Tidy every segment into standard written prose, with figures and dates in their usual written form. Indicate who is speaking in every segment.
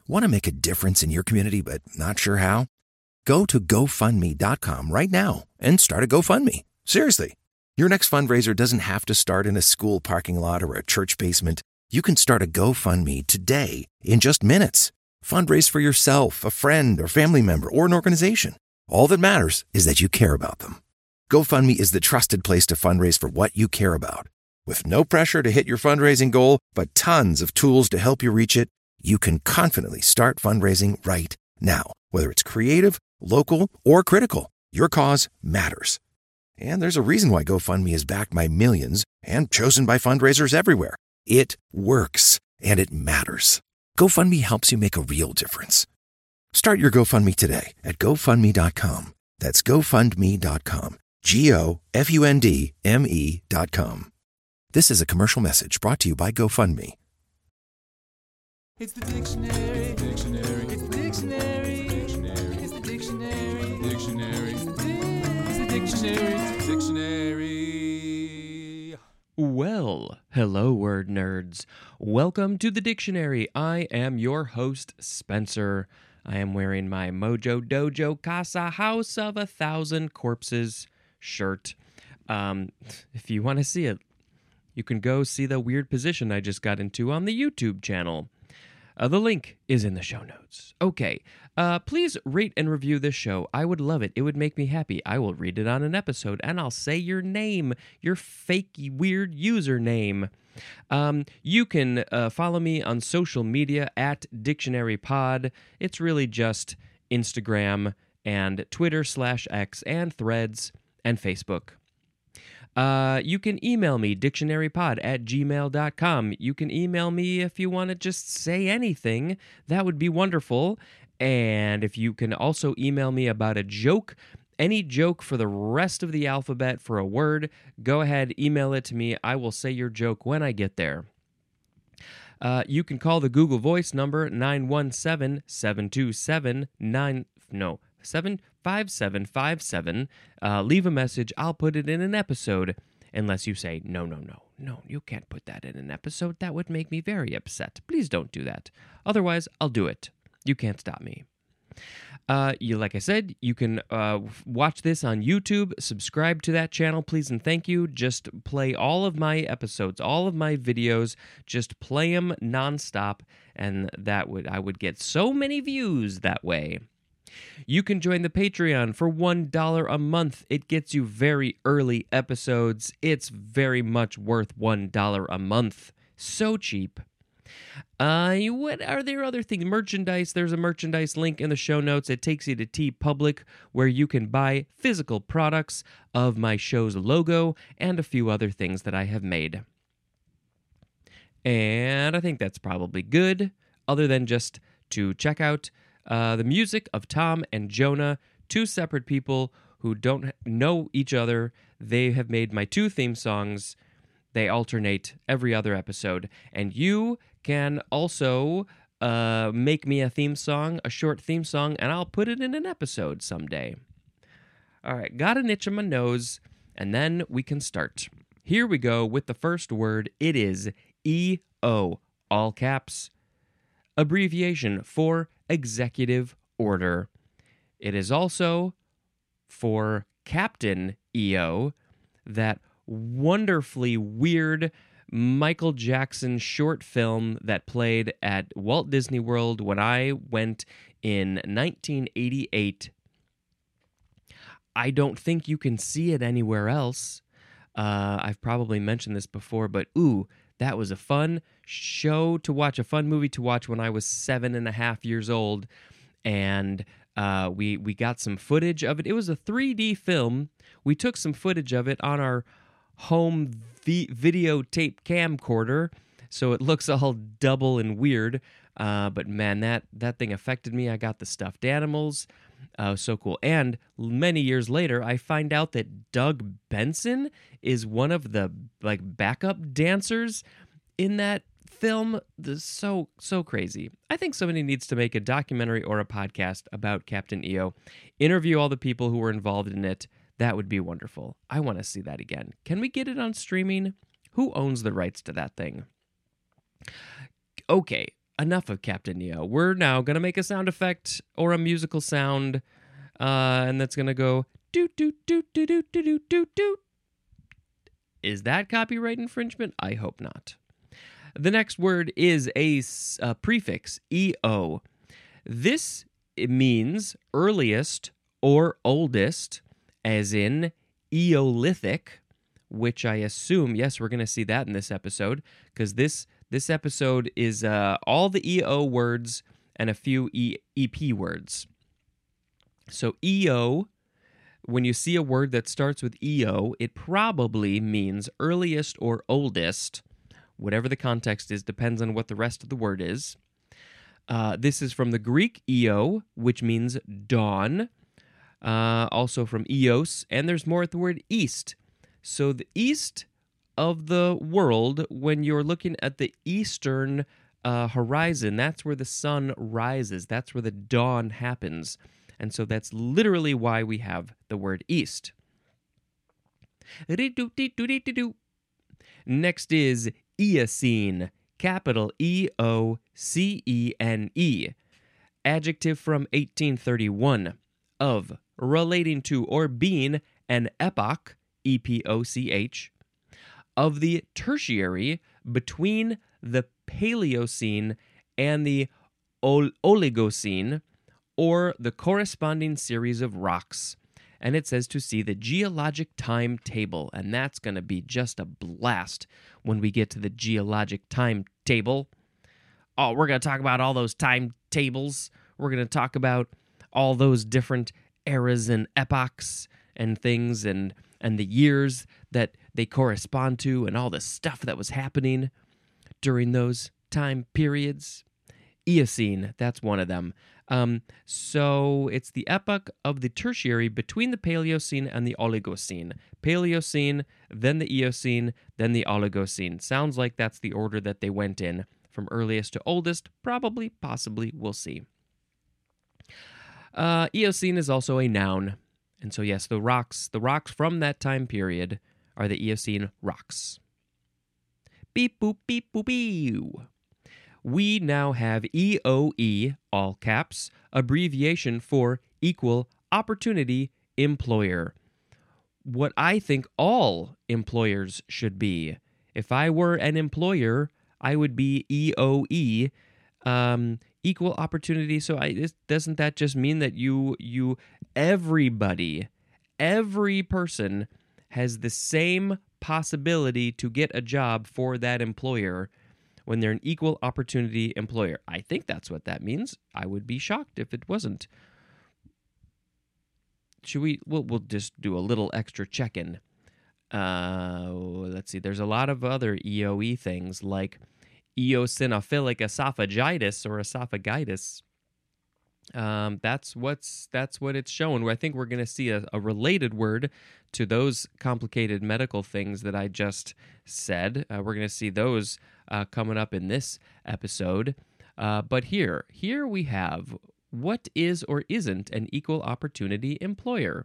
Speaker 1: Want to make a difference in your community but not sure how? Go to GoFundMe.com right now and start a GoFundMe. Seriously. Your next fundraiser doesn't have to start in a school parking lot or a church basement. You can start a GoFundMe today in just minutes. Fundraise for yourself, a friend or family member, or an organization. All that matters is that you care about them. GoFundMe is the trusted place to fundraise for what you care about. With no pressure to hit your fundraising goal, but tons of tools to help you reach it, you can confidently start fundraising right now. Whether it's creative, local, or critical, your cause matters. And there's a reason why GoFundMe is backed by millions and chosen by fundraisers everywhere. It works, and it matters. GoFundMe helps you make a real difference. Start your GoFundMe today at GoFundMe.com. That's GoFundMe.com. GoFundMe.com. This is a commercial message brought to you by GoFundMe.
Speaker 2: It's the dictionary. It's the dictionary. It's the dictionary. It's the dictionary. Dictionary. It's the dictionary. It's the dictionary.
Speaker 3: Well, hello, word nerds. Welcome to the dictionary. I am your host, Spencer. I am wearing my Mojo Dojo Casa House of 1,000 Corpses shirt. If you want to see it, you can go see the weird position I just got into on the YouTube channel. The link is in the show notes. Okay, please rate and review this show. I would love it. It would make me happy. I will read it on an episode, and I'll say your name, your fake, weird username. You can follow me on social media at DictionaryPod. It's really just Instagram and Twitter/X and Threads and Facebook. You can email me, dictionarypod@gmail.com. You can email me if you want to just say anything. That would be wonderful. And if you can also email me about a joke, any joke for the rest of the alphabet for a word, go ahead, email it to me. I will say your joke when I get there. You can call the Google Voice number 917-727-5757. Leave a message. I'll put it in an episode. Unless you say, no, you can't put that in an episode. That would make me very upset. Please don't do that. Otherwise, I'll do it. You can't stop me. Like I said, you can watch this on YouTube. Subscribe to that channel, please and thank you. Just play all of my episodes, all of my videos. Just play them nonstop, and I would get so many views that way. You can join the Patreon for $1 a month. It gets you very early episodes. It's very much worth $1 a month. So cheap. What are there other things? Merchandise. There's a merchandise link in the show notes. It takes you to TeePublic, where you can buy physical products of my show's logo and a few other things that I have made. And I think that's probably good, other than just to check out the music of Tom and Jonah, two separate people who don't know each other. They have made my two theme songs. They alternate every other episode. And you can also make me a theme song, a short theme song, and I'll put it in an episode someday. All right, got an itch on my nose, and then we can start. Here we go with the first word. It is EO, all caps, abbreviation for executive order. It is also for Captain EO, that wonderfully weird Michael Jackson short film that played at Walt Disney World when I went in 1988. I don't think you can see it anywhere else. I've probably mentioned this before, but that was a fun show to watch, a fun movie to watch when I was 7.5 years old. And we got some footage of it. It was a 3D film. We took some footage of it on our home videotape camcorder, so it looks all double and weird. But man, that thing affected me. I got the stuffed animals. So cool. And many years later, I find out that Doug Benson is one of the backup dancers in that film. So crazy. I think somebody needs to make a documentary or a podcast about Captain EO. Interview all the people who were involved in it. That would be wonderful. I want to see that again. Can we get it on streaming? Who owns the rights to that thing? Okay. enough of Captain EO. We're now going to make a sound effect or a musical sound, and that's going to go doot, doot, doot, doot, doot, doot, doot, doot, doot. Is that copyright infringement? I hope not. The next word is a prefix, EO. This means earliest or oldest, as in Eolithic, which I assume, yes, we're going to see that in this episode, because this episode is all the EO words and a few EP words. So EO, when you see a word that starts with EO, it probably means earliest or oldest. Whatever the context is, depends on what the rest of the word is. This is from the Greek Eo, which means dawn. Also from Eos, and there's more at the word east. So the east of the world, when you're looking at the eastern horizon, that's where the sun rises. That's where the dawn happens. And so that's literally why we have the word east. Next is Eocene, capital E-O-C-E-N-E. Adjective from 1831, of, relating to, or being an epoch, E-P-O-C-H, of the tertiary between the Paleocene and the Oligocene, or the corresponding series of rocks. And it says to see the geologic time table, and that's going to be just a blast when we get to the geologic time table. Oh, we're going to talk about all those time tables. We're going to talk about all those different eras and epochs and things and the years that they correspond to and all the stuff that was happening during those time periods. Eocene, that's one of them. So it's the epoch of the tertiary between the Paleocene and the Oligocene. Paleocene, then the Eocene, then the Oligocene. Sounds like that's the order that they went in, from earliest to oldest. Probably, possibly, we'll see. Eocene is also a noun. And so yes, the rocks from that time period are the Eocene rocks. Beep boop beep boop beep. We now have EOE, all caps, abbreviation for Equal Opportunity Employer. What I think all employers should be. If I were an employer, I would be EOE, equal opportunity. So doesn't that just mean that every person has the same possibility to get a job for that employer when they're an equal opportunity employer? I think that's what that means. I would be shocked if it wasn't. We'll just do a little extra check-in. Let's see. There's a lot of other EOE things like eosinophilic esophagitis or esophagitis. That's what it's showing. I think we're going to see a related word to those complicated medical things that I just said. We're going to see those coming up in this episode. But here we have what is or isn't an equal opportunity employer.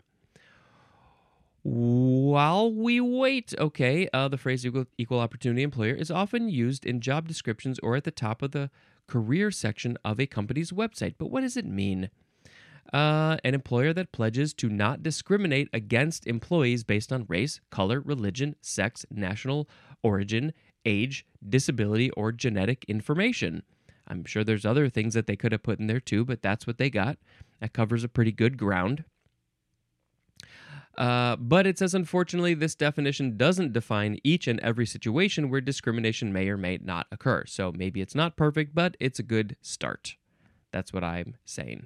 Speaker 3: While we wait, okay, the phrase equal opportunity employer is often used in job descriptions or at the top of the career section of a company's website. But what does it mean? An employer that pledges to not discriminate against employees based on race, color, religion, sex, national origin, age, disability, or genetic information. I'm sure there's other things that they could have put in there too, but that's what they got. That covers a pretty good ground. But it says, unfortunately, this definition doesn't define each and every situation where discrimination may or may not occur. So maybe it's not perfect, but it's a good start. That's what I'm saying.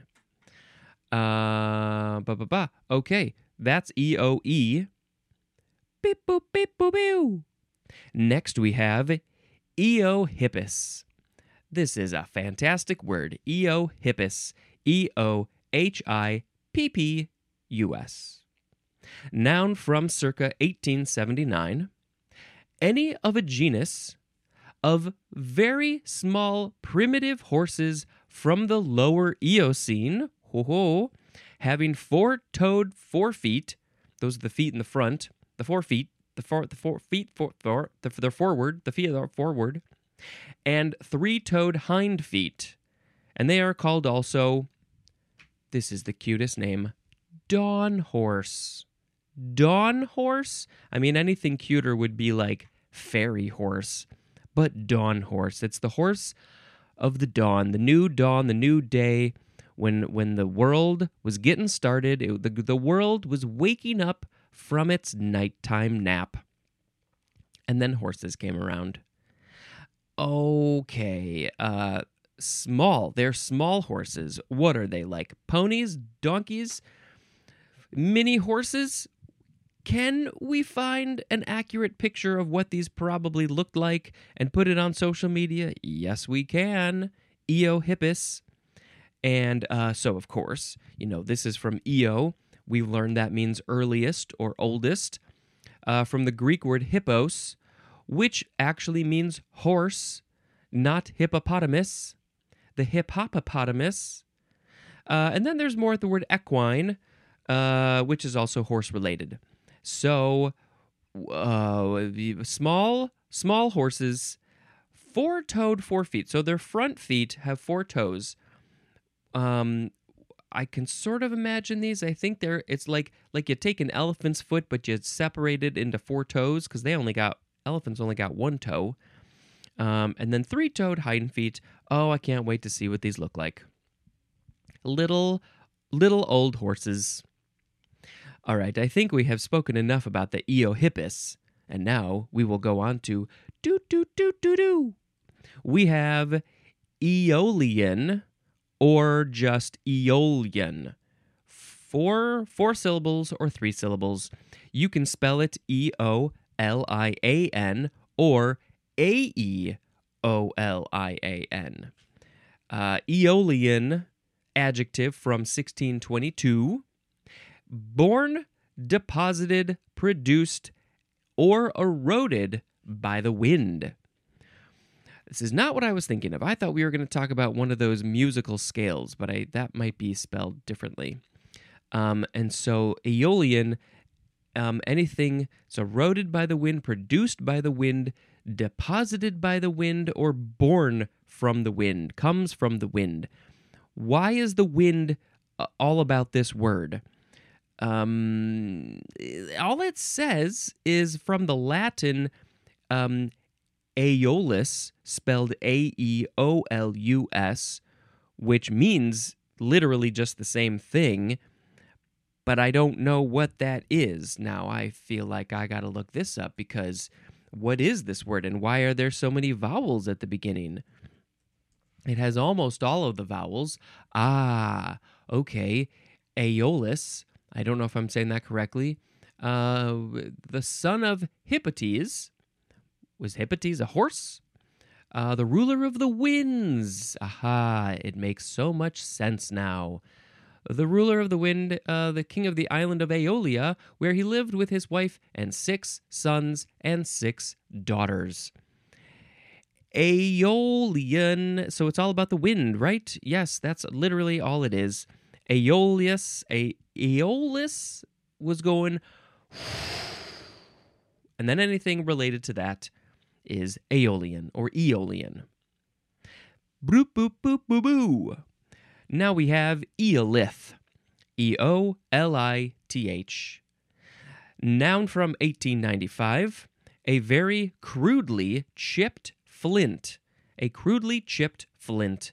Speaker 3: Okay, that's EOE. Beep, boop, beep, boop, beep. Next we have Eohippus. This is a fantastic word. Eohippus. E-O-H-I-P-P-U-S. Noun from circa 1879. Any of a genus of very small primitive horses from the lower Eocene, having four-toed forefeet. Those are the feet in the front. The forefeet. The feet are forward. and three-toed hind feet. And they are called also, this is the cutest name, dawn horse. Dawn horse? I mean, anything cuter would be like fairy horse, but dawn horse. It's the horse of the dawn, the new day, when the world was getting started. The world was waking up from its nighttime nap. And then horses came around. Okay, small. They're small horses. What are they, like ponies, donkeys, mini horses? Can we find an accurate picture of what these probably looked like and put it on social media? Yes, we can. Eohippus. And so, of course, this is from Eo. We've learned that means earliest or oldest. From the Greek word hippos, which actually means horse, not hippopotamus. The hippopotamus. And then there's more at the word equine, which is also horse-related. So, small horses, four-toed forefeet. So their front feet have four toes. I can sort of imagine these. I think it's like you take an elephant's foot, but you separate it into four toes because elephants only got one toe. And then three-toed hind feet. Oh, I can't wait to see what these look like. Little old horses. All right, I think we have spoken enough about the Eohippus, and now we will go on to do. We have Aeolian, or just Aeolian. Four syllables or three syllables. You can spell it Eolian or Aeolian. Aeolian, adjective from 1622. Born, deposited, produced, or eroded by the wind. This is not what I was thinking of. I thought we were going to talk about one of those musical scales, but that might be spelled differently. And so Aeolian, anything, it's eroded by the wind, produced by the wind, deposited by the wind, or born from the wind, comes from the wind. Why is the wind all about this word? All it says is from the Latin Aeolus, spelled Aeolus, which means literally just the same thing, but I don't know what that is. Now, I feel like I gotta look this up, because what is this word and why are there so many vowels at the beginning? It has almost all of the vowels. Okay. Aeolus. I don't know if I'm saying that correctly. The son of Hippotes. Was Hippotes a horse? The ruler of the winds. Aha, it makes so much sense now. The ruler of the wind, the king of the island of Aeolia, where he lived with his wife and 6 sons and 6 daughters. Aeolian, so it's all about the wind, right? Yes, that's literally all it is. Aeolus was going, and then anything related to that is Aeolian or Aeolian. Boop, boop, boop, boo, boo. Now we have Eolith. Eolith. Noun from 1895. A very crudely chipped flint. A crudely chipped flint.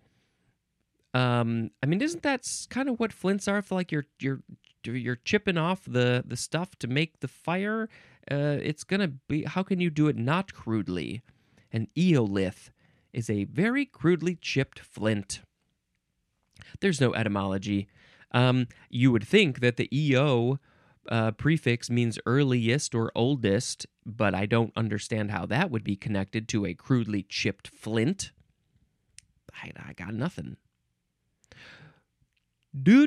Speaker 3: I mean, isn't that kind of what flints are? For like you're chipping off the stuff to make the fire. It's gonna be. How can you do it not crudely? An eolith is a very crudely chipped flint. There's no etymology. You would think that the eo prefix means earliest or oldest, but I don't understand how that would be connected to a crudely chipped flint. I got nothing. Doot.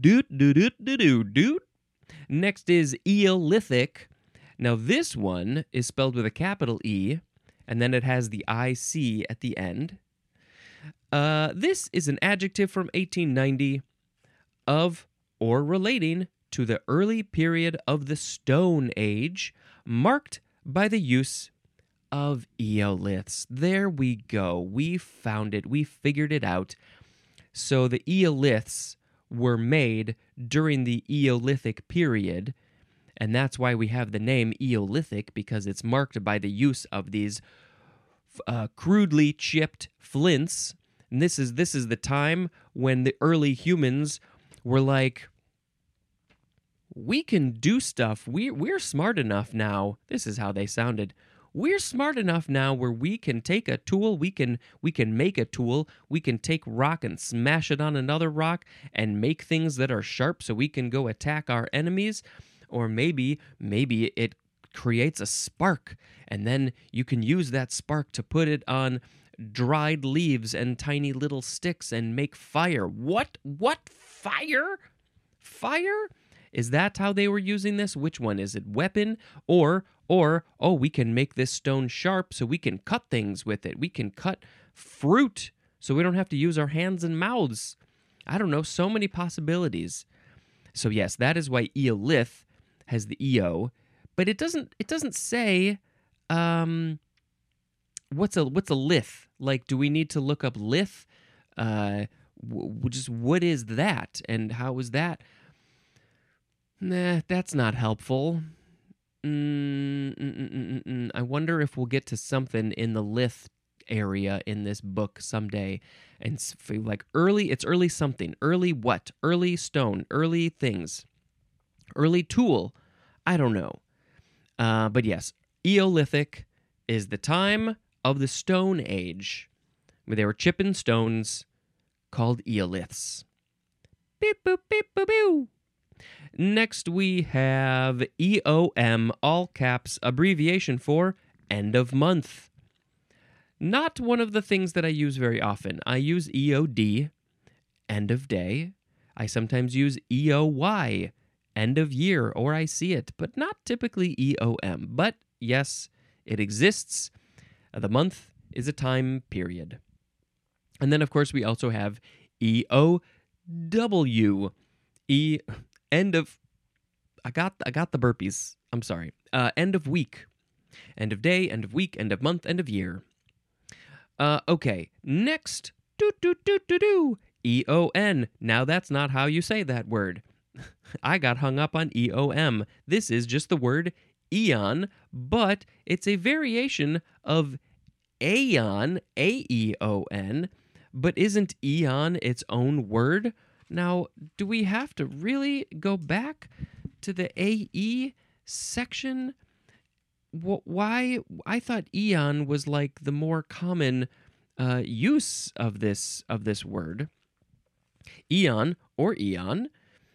Speaker 3: Next is Eolithic. Now this one is spelled with a capital E, and then it has the IC at the end. This is an adjective from 1890 of or relating to the early period of the Stone Age, marked by the use of eoliths. There we go. We found it. We figured it out. So the eoliths were made during the Eolithic period, and that's why we have the name Eolithic, because it's marked by the use of these crudely chipped flints. And this is the time when the early humans were like, we can do stuff. We're smart enough now. This is how they sounded. We're smart enough now where we can take a tool, we can make a tool, we can take rock and smash it on another rock and make things that are sharp so we can go attack our enemies. Or maybe it creates a spark, and then you can use that spark to put it on dried leaves and tiny little sticks and make fire. What? Fire? Fire? Is that how they were using this? Which one? Is it weapon? Or, oh, we can make this stone sharp so we can cut things with it. We can cut fruit so we don't have to use our hands and mouths. I don't know, so many possibilities. So yes, that is why eolith has the EO, but it doesn't say what's a lith? Like, do we need to look up lith? Just what is that and how is that? Nah, that's not helpful. I wonder if we'll get to something in the lith area in this book someday. And like it's early something. Early what? Early stone. Early things. Early tool. I don't know. But yes, Eolithic is the time of the Stone Age, where they were chipping stones called eoliths. Beep, boop, beep, boop, boo. Next, we have EOM, all caps, abbreviation for end of month. Not one of the things that I use very often. I use EOD, end of day. I sometimes use EOY, end of year, or I see it, but not typically EOM. But yes, it exists. The month is a time period. And then, of course, we also have EOW, end of, I got the burpees. I'm sorry. End of week. End of day, end of week, end of month, end of year. Okay, next. EON. Now that's not how you say that word. I got hung up on EOM. This is just the word eon, but it's a variation of aeon, A-E-O-N, but isn't eon its own word? Now, do we have to really go back to the AE section? Why? I thought eon was like the more common use of this word. Eon or eon,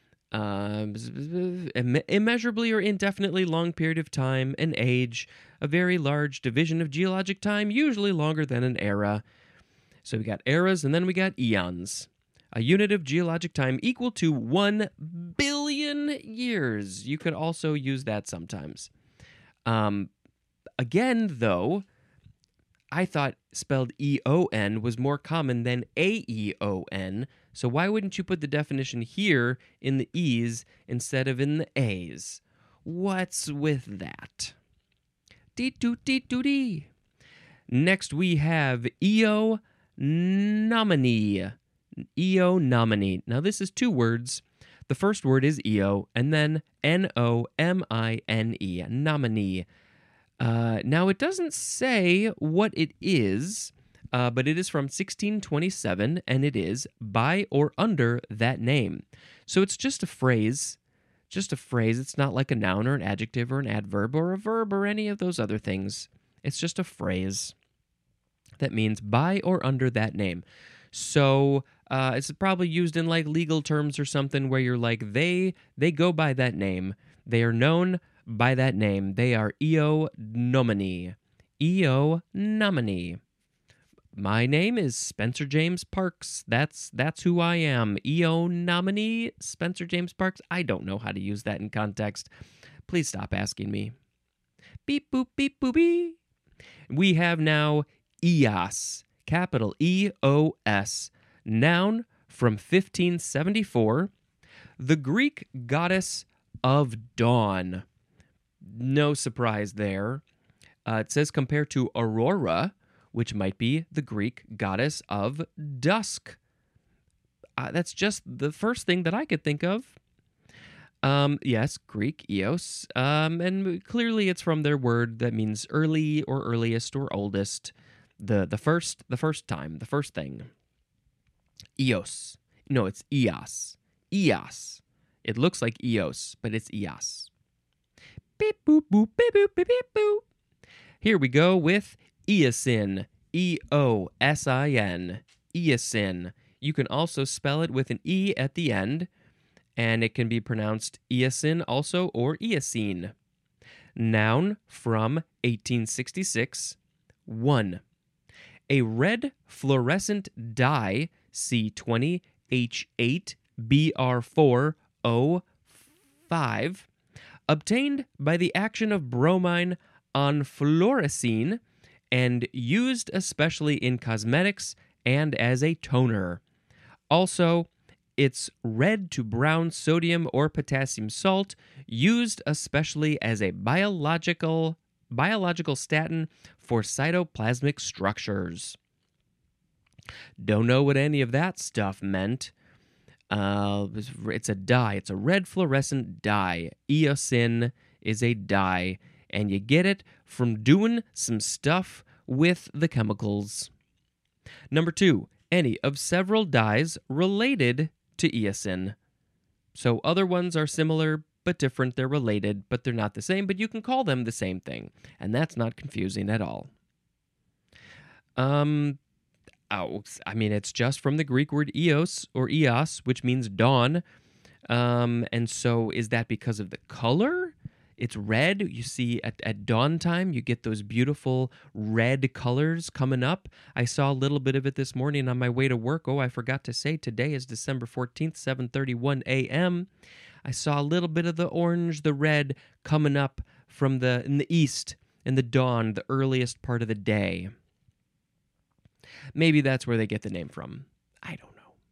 Speaker 3: immeasurably or indefinitely long period of time, an age, a very large division of geologic time, usually longer than an era. So we got eras and then we got eons. A unit of geologic time equal to 1 billion years. You could also use that sometimes. Again, though, I thought spelled E-O-N was more common than A-E-O-N, so why wouldn't you put the definition here in the E's instead of in the A's? What's with that? Dee-doo-dee-doo-dee. Next, we have Eonominy. Eonominy. Now, this is two words. The first word is Eo, and then N-O-M-I-N-E, nominee. Now, it doesn't say what it is, but it is from 1627, and it is by or under that name. So it's just a phrase. Just a phrase. It's not like a noun or an adjective or an adverb or a verb or any of those other things. It's just a phrase that means by or under that name. So it's probably used in like legal terms or something where you're like, they go by that name. They are known by that name. They are Eonominy. Eonominy. My name is Spencer James Parks. That's who I am. Eonominy, Spencer James Parks. I don't know how to use that in context. Please stop asking me. Beep, boop, beep, boopy. We have now Eos, capital E-O-S, noun from 1574, the Greek goddess of dawn. No surprise there. It says compared to Aurora, which might be the Greek goddess of dusk. That's just the first thing that I could think of. Yes, Greek, Eos. And clearly it's from their word that means early or earliest or oldest. The first time, the first thing. Eos. No, it's Eos. Eos. It looks like Eos, but it's Eos. Beep boop boop beep boop beep beep boop. Here we go with Eosin. Eosin. Eosin. You can also spell it with an E at the end, and it can be pronounced Eosin also or Eocene. Noun from 1866. 1. A red fluorescent dye, C20H8Br4O5, obtained by the action of bromine on fluorescein and used especially in cosmetics and as a toner. Also, it's red to brown sodium or potassium salt, used especially as a biological statin for cytoplasmic structures. Don't know what any of that stuff meant. It's a dye. It's a red fluorescent dye. Eosin is a dye, and you get it from doing some stuff with the chemicals. Number 2, any of several dyes related to eosin. So other ones are similar but different. They're related, but they're not the same, but you can call them the same thing, and that's not confusing at all. It's just from the Greek word eos or eos, which means dawn. And so is that because of the color? It's red. You see at dawn time, you get those beautiful red colors coming up. I saw a little bit of it this morning on my way to work. Oh, I forgot to say today is December 14th, 7:31 a.m. I saw a little bit of the orange, the red coming up from in the east, in the dawn, the earliest part of the day. Maybe that's where they get the name from. I don't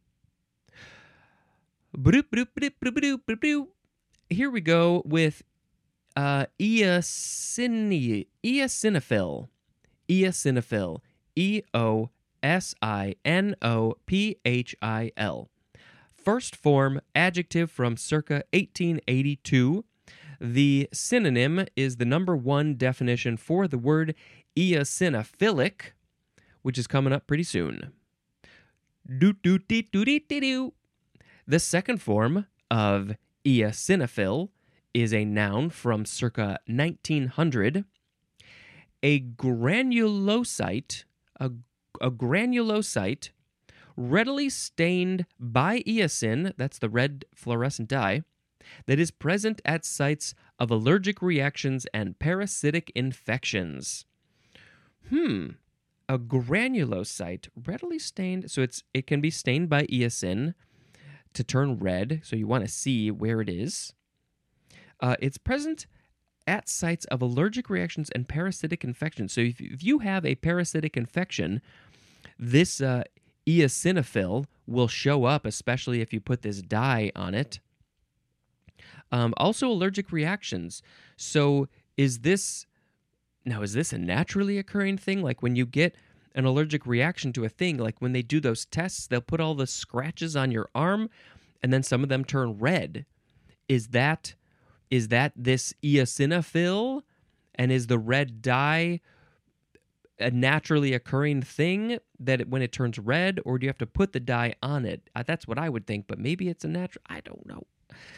Speaker 3: know. Here we go with eosinophil. Eosinophil. Eosinophil. First form adjective from circa 1882. The synonym is the number 1 definition for the word eosinophilic, which is coming up pretty soon. The second form of eosinophil is a noun from circa 1900. A granulocyte, a granulocyte readily stained by eosin, that's the red fluorescent dye, that is present at sites of allergic reactions and parasitic infections. A granulocyte readily stained, so it can be stained by eosin to turn red, so you want to see where it is. It's present at sites of allergic reactions and parasitic infections. So if you have a parasitic infection, this eosinophil will show up, especially if you put this dye on it. Also allergic reactions. So is this a naturally occurring thing? Like when you get an allergic reaction to a thing, like when they do those tests, they'll put all the scratches on your arm and then some of them turn red. Is that this eosinophil? And is the red dye a naturally occurring thing that when it turns red, or do you have to put the dye on it? That's what I would think, but maybe it's a natural. I don't know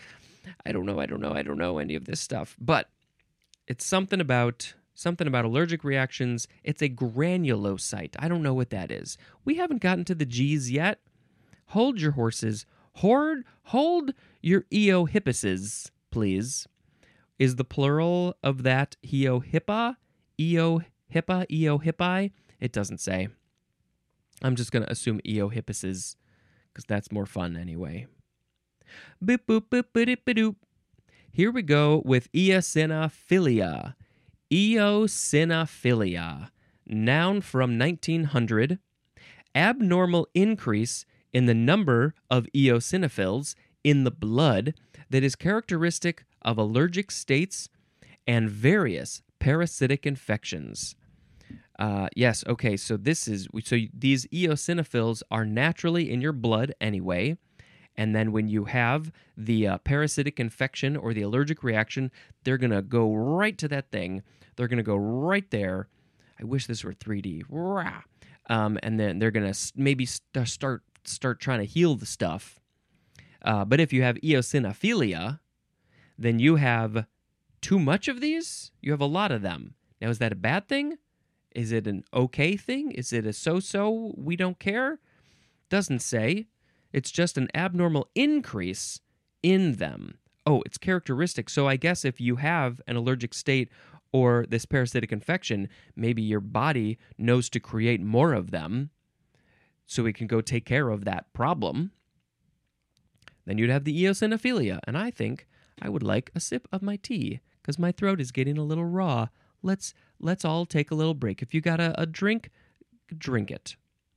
Speaker 3: any of this stuff, but it's something about allergic reactions. It's a granulocyte. I don't know what that is. We haven't gotten to the G's yet. Hold your horses. Hold your eohippuses, please. Is the plural of that eohippa? Eohippi? It doesn't say. I'm just going to assume eohippuses because that's more fun anyway. Boop, boop, boop, boop, boop, boop. Here we go with eosinophilia. Eosinophilia, noun from 1900. Abnormal increase in the number of eosinophils in the blood that is characteristic of allergic states and various parasitic infections. Yes, okay, so these eosinophils are naturally in your blood anyway, and then when you have the parasitic infection or the allergic reaction, they're going to go right to that thing. They're going to go right there. I wish this were 3D. Rah! And then they're going to maybe start trying to heal the stuff. But if you have eosinophilia, then you have too much of these. You have a lot of them. Now, is that a bad thing? Is it an okay thing? Is it a so-so? We don't care? Doesn't say. It's just an abnormal increase in them. Oh, it's characteristic. So I guess if you have an allergic state or this parasitic infection, maybe your body knows to create more of them so it can go take care of that problem. Then you'd have the eosinophilia. And I think I would like a sip of my tea because my throat is getting a little raw. Let's all take a little break. If you got a drink, drink it.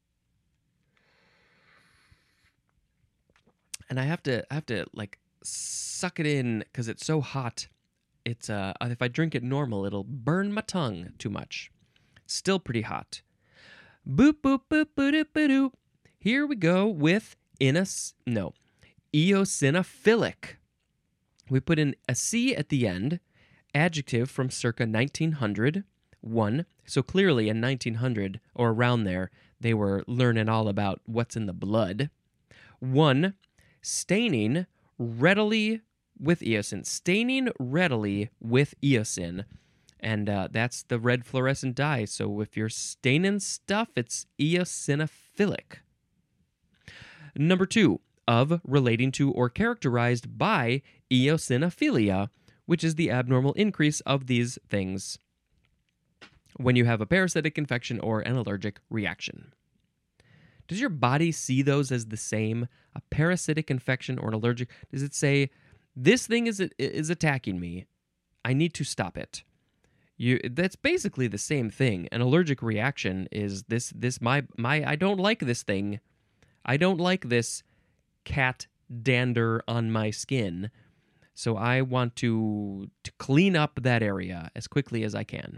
Speaker 3: And I have to like suck it in because it's so hot. It's if I drink it normal, it'll burn my tongue too much. Still pretty hot. Boop boop boop boop boop boop. Here we go with eosinophilic. We put in a C at the end. Adjective from circa 1900. 1. So clearly in 1900 or around there, they were learning all about what's in the blood. 1. Staining readily with eosin. Staining readily with eosin. And that's the red fluorescent dye. So if you're staining stuff, it's eosinophilic. Number 2. Of, relating to, or characterized by eosinophilia, which is the abnormal increase of these things when you have a parasitic infection or an allergic reaction. Does your body see those as the same? A parasitic infection or an allergic? Does it say, this thing is attacking me. I need to stop it. That's basically the same thing. An allergic reaction is I don't like this thing. I don't like this cat dander on my skin. So I want to clean up that area as quickly as I can.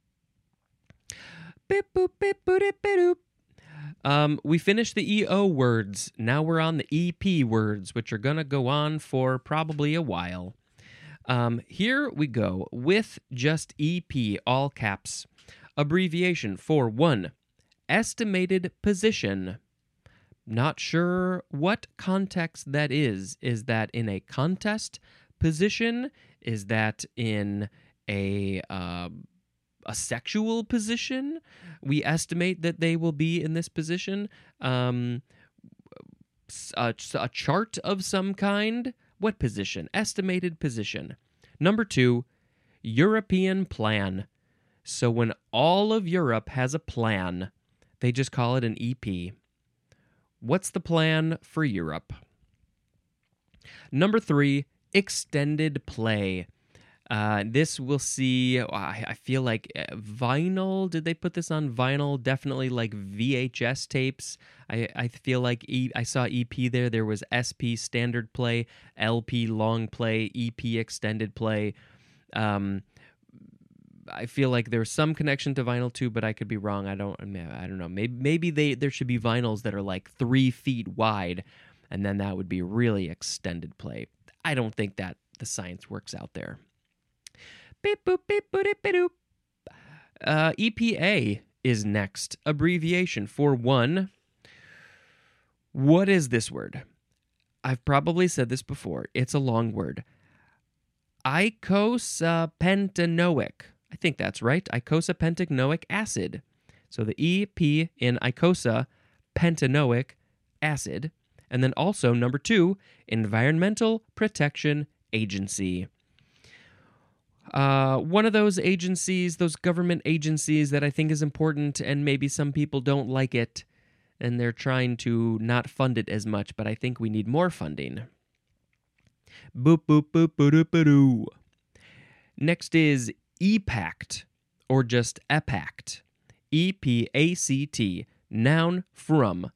Speaker 3: Beep, boop, beep, boop, beep, boop. We finished the EO words. Now we're on the EP words, which are going to go on for probably a while. Here we go with just EP, all caps. Abbreviation for 1. Estimated position. Not sure what context that is. Is that in a contest position? Is that in a sexual position? We estimate that they will be in this position. A chart of some kind? What position? Estimated position. Number 2, European plan. So when all of Europe has a plan, they just call it an EP. What's the plan for Europe? Number 3, extended play. This we'll see. I feel like vinyl. Did they put this on vinyl? Definitely like VHS tapes. I feel like I saw EP there. There was SP standard play, LP long play, EP extended play. I feel like there's some connection to vinyl too, but I could be wrong. I don't know. Maybe there should be vinyls that are like 3 feet wide, and then that would be really extended play. I don't think that the science works out there. Beep boop beep boop beep boop. EPA is next. Abbreviation for 1. What is this word? I've probably said this before. It's a long word. Eicosapentaenoic. I think that's right. Eicosapentaenoic acid. So the EP in eicosapentaenoic acid. And then also number 2, Environmental Protection Agency. One of those agencies, those government agencies that I think is important, and maybe some people don't like it, and they're trying to not fund it as much, but I think we need more funding. Boop, boop, boop, boop, boop, boop. Next is EPACT, or just EPACT. EPACT, noun from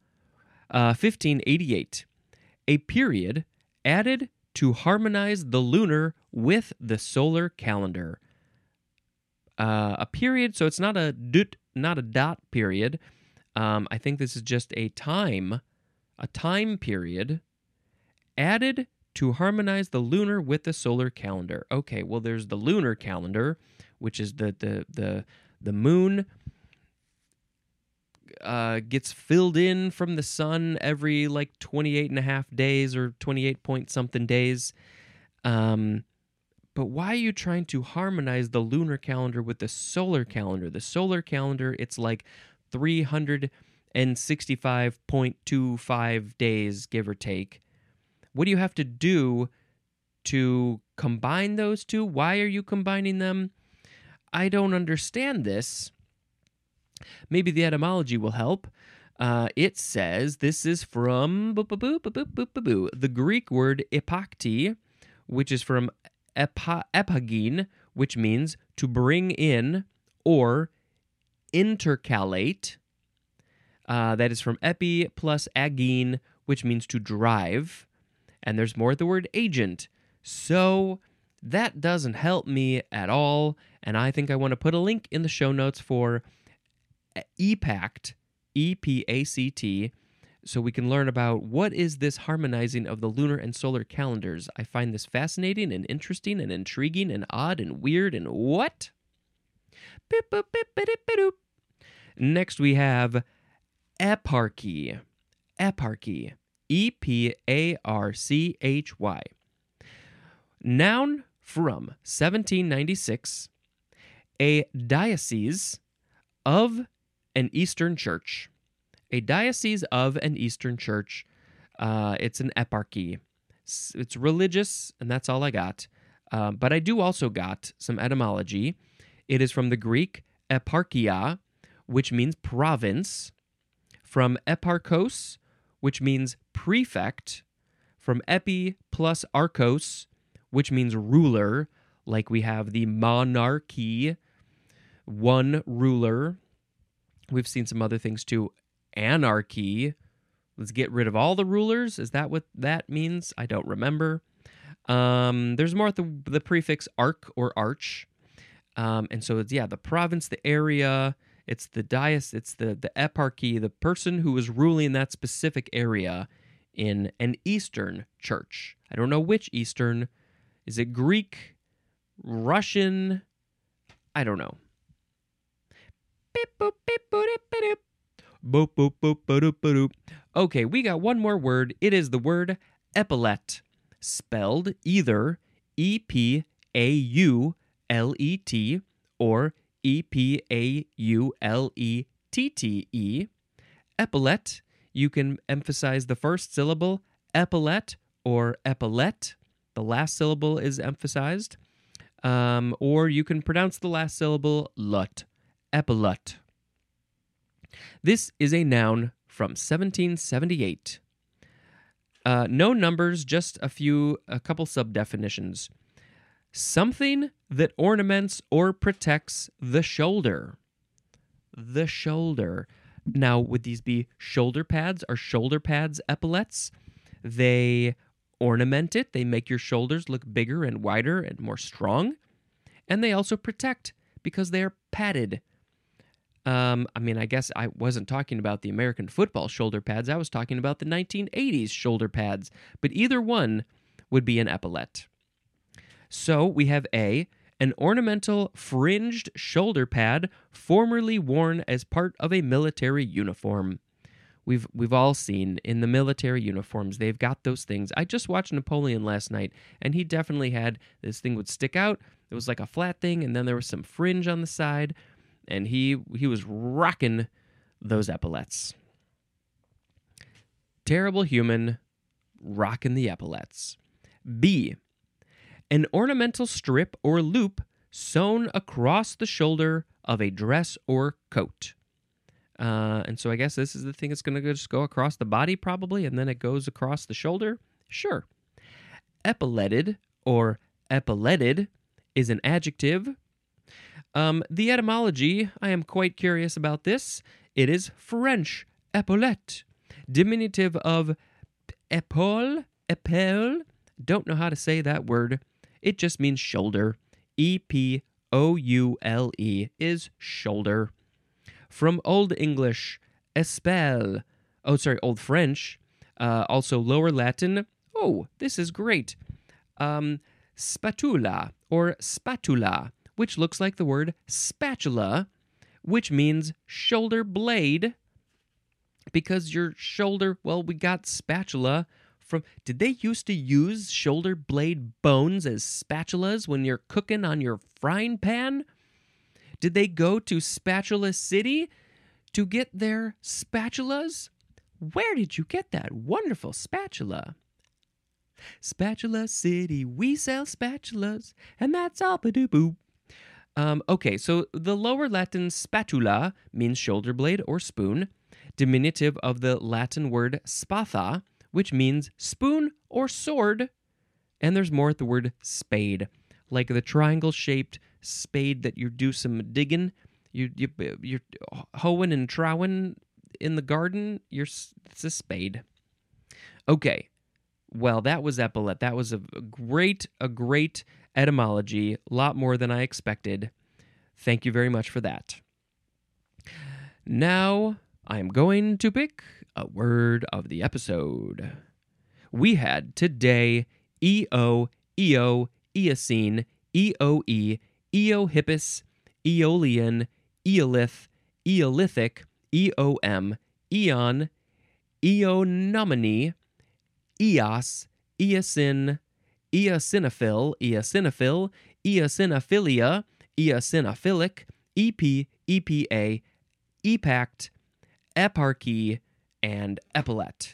Speaker 3: 1588. A period added to harmonize the lunar with the solar calendar. a period, so it's not a dot period. I think this is just a time period added to harmonize the lunar with the solar calendar. Okay, well, there's the lunar calendar, which is the moon gets filled in from the sun every like 28 and a half days or 28 point something days. But why are you trying to harmonize the lunar calendar with the solar calendar? The solar calendar, it's like 365.25 days, give or take. What do you have to do to combine those two? Why are you combining them? I don't understand this. Maybe the etymology will help. It says this is from the Greek word epakti, which is from epagene, which means to bring in or intercalate. That is from epi plus agene, which means to drive. And there's more at the word agent. So that doesn't help me at all. And I think I want to put a link in the show notes for EPACT, E-P-A-C-T, so we can learn about what is this harmonizing of the lunar and solar calendars. I find this fascinating and interesting and intriguing and odd and weird and what? Next we have eparchy. Eparchy. E-P-A-R-C-H-Y. Noun from 1796. A diocese of an Eastern church. A diocese of an Eastern church. It's an eparchy. It's religious, and that's all I got. But I do also got some etymology. It is from the Greek eparchia, which means province. From eparchos, which means prefect. From epi plus archos, which means ruler. Like we have the monarchy, one ruler. We've seen some other things too. Anarchy. Let's get rid of all the rulers. Is that what that means? I don't remember. There's more at the prefix arch or arch. And so it's, the province, the area, it's the diocese, it's the eparchy, the person who is ruling that specific area in an Eastern church. I don't know which Eastern. Is it Greek? Russian? I don't know. Okay, we got one more word. It is the word epaulette, spelled either E-P-A-U-L-E-T or E-P-A-U-L-E-T-T-E. Epaulette, you can emphasize the first syllable, epaulette or epaulette. The last syllable is emphasized. Or you can pronounce the last syllable, lut. Epaulette. This is a noun from 1778. No numbers, just a couple sub-definitions. Something that ornaments or protects the shoulder. The shoulder. Now, would these be shoulder pads? Are shoulder pads epaulettes? They ornament it. They make your shoulders look bigger and wider and more strong. And they also protect because they are padded. I guess I wasn't talking about the American football shoulder pads. I was talking about the 1980s shoulder pads. But either one would be an epaulette. So we have an ornamental fringed shoulder pad formerly worn as part of a military uniform. We've all seen in the military uniforms, they've got those things. I just watched Napoleon last night, and he definitely had this thing would stick out. It was like a flat thing, and then there was some fringe on the side, and he was rocking those epaulettes. Terrible human rocking the epaulettes. B, an ornamental strip or loop sewn across the shoulder of a dress or coat. And so I guess this is the thing that's going to just go across the body probably, and then it goes across the shoulder? Sure. Epauletted or epauletted is an adjective. The etymology, I am quite curious about this. It is French, epaulette, diminutive of épaule, épaulle. Don't know how to say that word. It just means shoulder. E-P-A-U-L-E. S-H-O-U-L-E, is shoulder. From Old English, espelle. Old French, also Lower Latin. Oh, this is great. Spatula or spatula, which looks like the word spatula, which means shoulder blade. Because your shoulder, well, we got spatula from. Did they used to use shoulder blade bones as spatulas when you're cooking on your frying pan? Did they go to Spatula City to get their spatulas? Where did you get that wonderful spatula? Spatula City, we sell spatulas, and that's all ba-doo-boo. Okay, so the Lower Latin spatula means shoulder blade or spoon, diminutive of the Latin word spatha, which means spoon or sword. And there's more at the word spade, like the triangle-shaped spade that you do some digging. You're hoeing and trowing in the garden. It's a spade. Okay, well, that was epaulette. That was a great etymology, a lot more than I expected. Thank you very much for that. Now, I'm going to pick a word of the episode. We had today EO, EO, Eocene, EOE, Eohippus, Aeolian, Eolith, Eolithic, EOM, Eon, Eonomony, Eos, Eosin, eosinophil, eosinophilia, eosinophilic, EP, EPA, epact, eparchy, and epaulette.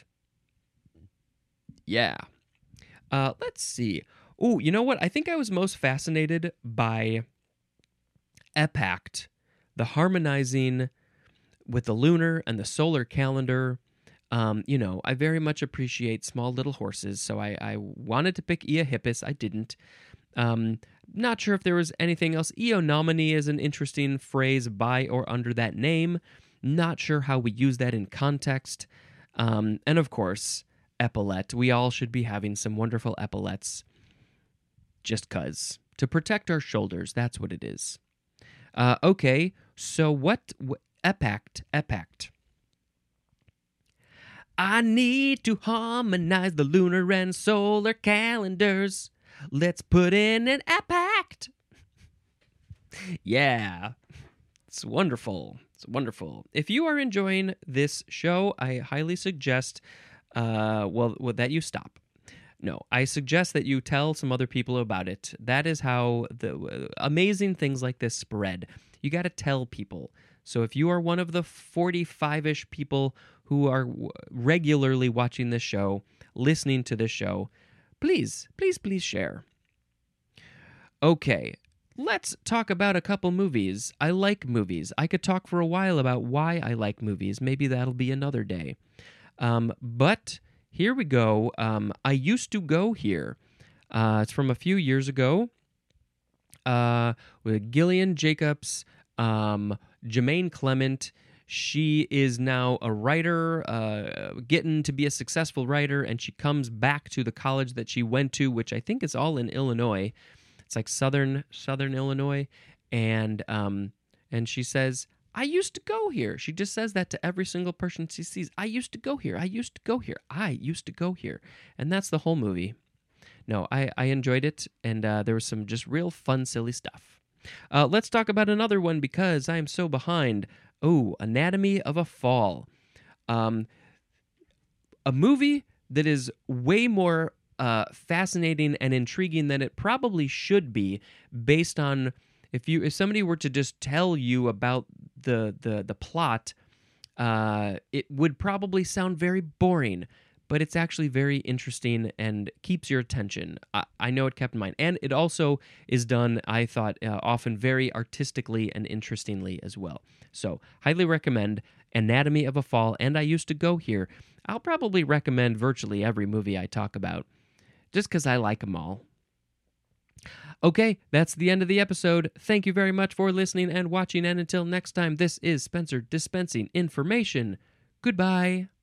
Speaker 3: Yeah. Let's see. Oh, you know what? I think I was most fascinated by epact, the harmonizing with the lunar and the solar calendar. I very much appreciate small little horses, so I wanted to pick Eohippus. I didn't. Not sure if there was anything else. Eonomony is an interesting phrase by or under that name. Not sure how we use that in context. And of course, epaulette. We all should be having some wonderful epaulettes. Just 'cause. To protect our shoulders, that's what it is. Okay, so what epact. I need to harmonize the lunar and solar calendars. Let's put in an epact. Yeah, it's wonderful. It's wonderful. If you are enjoying this show, I highly suggest, that you stop. No, I suggest that you tell some other people about it. That is how the amazing things like this spread. You got to tell people. So if you are one of the 45-ish people who are regularly watching this show, listening to this show, please share. Okay, let's talk about a couple movies. I like movies. I could talk for a while about why I like movies. Maybe that'll be another day. But here we go. I used to go here. It's from a few years ago. With Gillian Jacobs, Jermaine Clement. She is now a writer, getting to be a successful writer, and she comes back to the college that she went to, which I think is all in Illinois. It's like southern Illinois, and she says, I used to go here. She just says that to every single person she sees. I used to go here. I used to go here. I used to go here. And that's the whole movie. No, I enjoyed it, and there was some just real fun, silly stuff. Let's talk about another one because I am so behind. Oh, Anatomy of a Fall. A movie that is way more fascinating and intriguing than it probably should be, based on if somebody were to just tell you about the plot, it would probably sound very boring, but it's actually very interesting and keeps your attention. I know it kept mine, and it also is done, I thought, often very artistically and interestingly as well. So, highly recommend Anatomy of a Fall, and I Used to Go Here. I'll probably recommend virtually every movie I talk about, just because I like them all. Okay, that's the end of the episode. Thank you very much for listening and watching, and until next time, this is Spencer dispensing information. Goodbye.